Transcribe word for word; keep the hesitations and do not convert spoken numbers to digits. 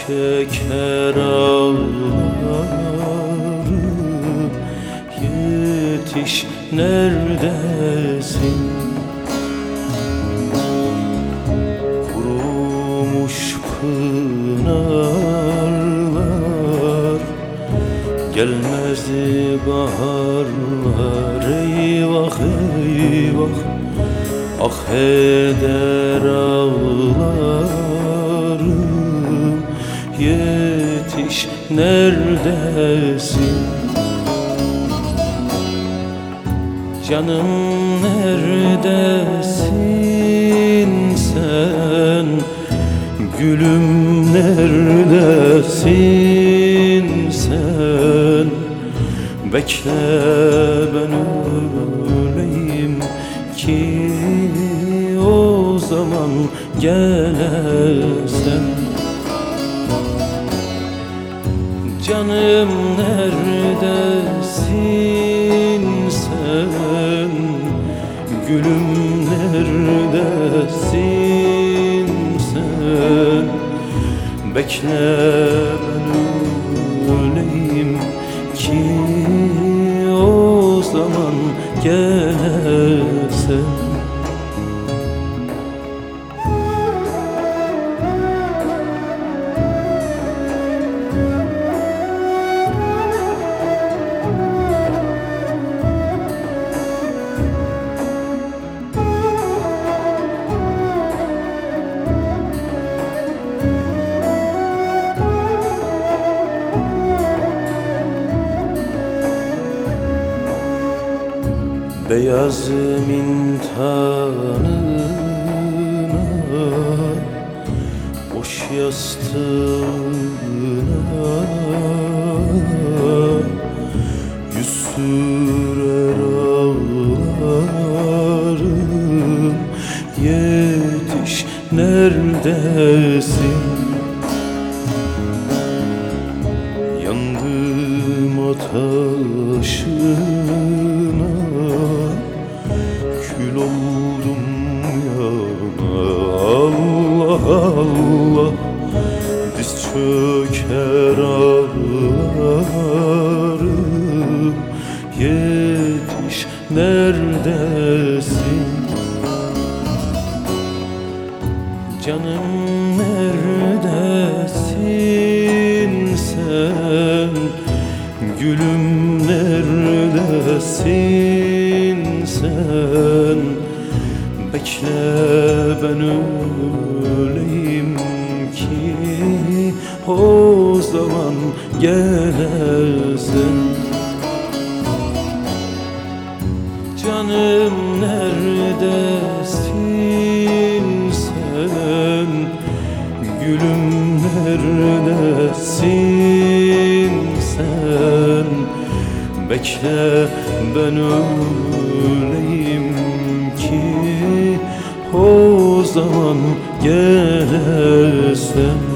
çeker ağlarım. Yetiş, neredesin? Kurumuş pınarlar, gelmezdi baharlar. Eyvah eyvah, ah heder ağlarım. Yetiş, neredesin? Canım neredesin sen? Gülüm neredesin sen? Bekle ben öleyim ki o zaman gelesen. Canım neredesin sen? Gülüm neredesin sen? Bekle ben öleyim ki o zaman gelsen. Beyaz mintanına, boş yastığına yüz sürer ağlarım. Yetiş, neredesin? Yandım ateşine, kül oldum yana. Allah Allah, diz çöker ağlarım. Yetiş, neredesin? Canım neredesin sen? Gülüm neredesin sen? Bekle ben öleyim ki o zaman gelesin. Canım neredesin sen? Gülüm neredesin sen? Bekle ben öleyim ki o zaman gelesen.